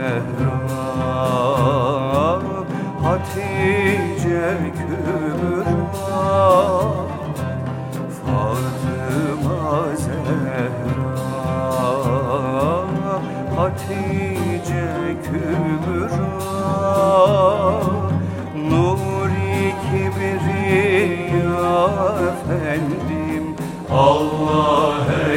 Zehra, Hatice Kübra, Fatıma Zehra, Hatice Kübra, Nuri Kibriya efendim, Allah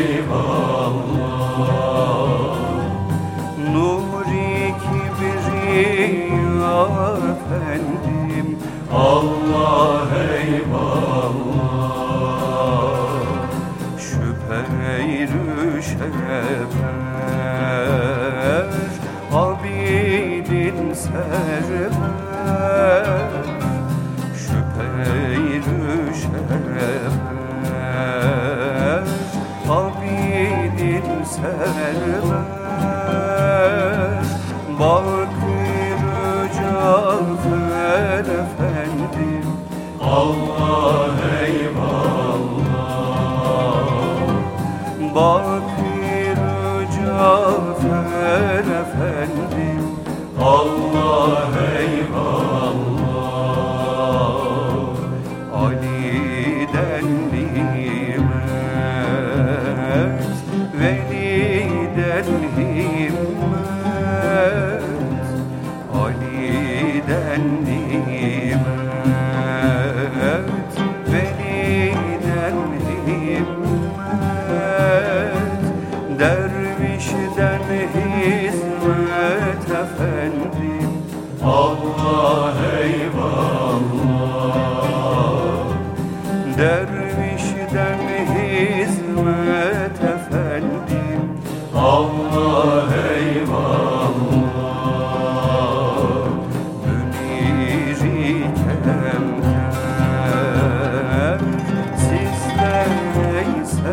eyvallah. Nuri Kibriya efendim, Allah eyvallah. Şüpheyr-ü şefer, abidin server. Şüpheyr-ü şefer, abidin server. Bakır-ı Cafer efendim, Allah eyvallah. Bakır-ı Cafer efendim, Allah eyvallah. Ali'den nimet, Veli'den himmet. Ali'den nimet, Veli'den himmet. Dervişten hizmet efendim, Allah eyvallah. Dervişten hizmet efendim, Allah eyvallah. Münir-i kemter, sizden ey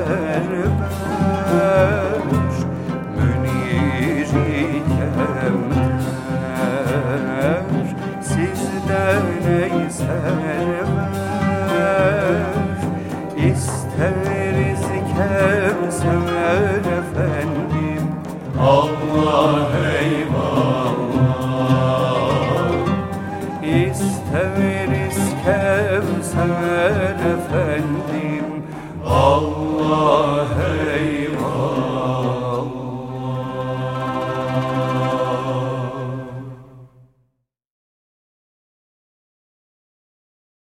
server. Münir-i kemter, sizden ey server. İsteriz Kevser efendim, Allah eyvallah. İsteriz Kevser efendim,